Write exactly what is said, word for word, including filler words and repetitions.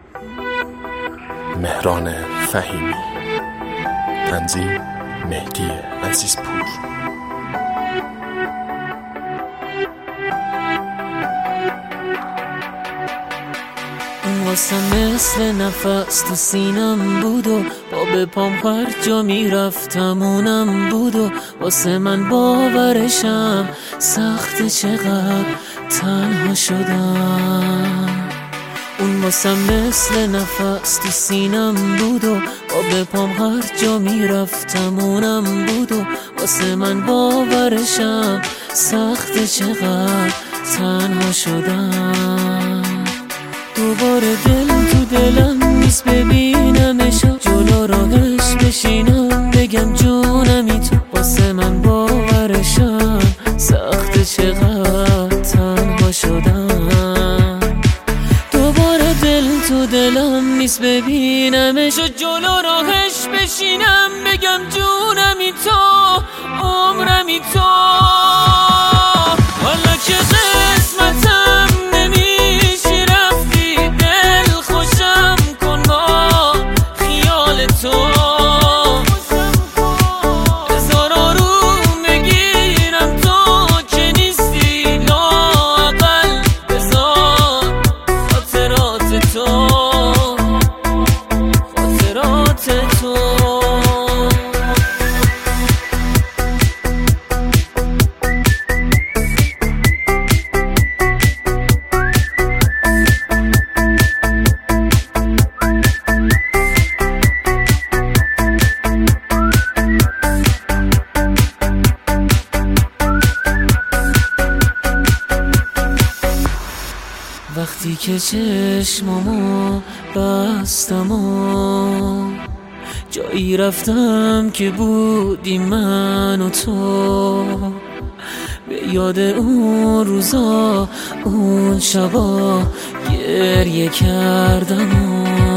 مهران فهیمی. تنظیم مهدی عزیزپور. واسه مثل نفس تو سینم بود و با به پام هر جا میرفتم اونم بود و واسه من باورشم سخت چقدر تنها شدم. اون واسه مثل نفس تو سینم بود و با به پام هر جا میرفتم اونم بود و واسه من باورشم سخت چقدر تنها شدم. دوباره دل تو دلم نیست ببینمش، جلو راهش بشینم بگم جونمی تو، واسه من باورشم سخت چقدر تنها شدم. دوباره دل تو دلم نیست ببینمش، جلو راهش بشینم بگم جونمی تو، عمرمی تو. حالا که قسمتم نمیشه رفتی، دل خوشم کن با خیال تو. بذار آروم بگیرم تو که نیستی، لااقل بذار خاطرات تو، خاطرات تو. وقتی که چشمامو بستم و جایی رفتم که بودی من و تو، به یاد اون روزا اون شبا گریه کردم و